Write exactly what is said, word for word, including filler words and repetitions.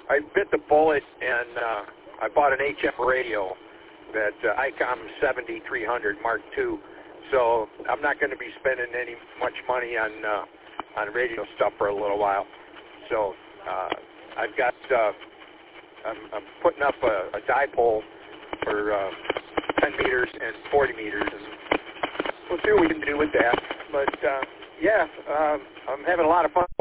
I bit the bullet and uh, I bought an H F radio, that uh, ICOM seventy-three hundred Mark two. So I'm not going to be spending any much money on uh, on radio stuff for a little while. So uh, I've got uh, I'm, I'm putting up a, a dipole for uh, ten meters and forty meters, and we'll see what we can do with that. But uh, yeah, um, I'm having a lot of fun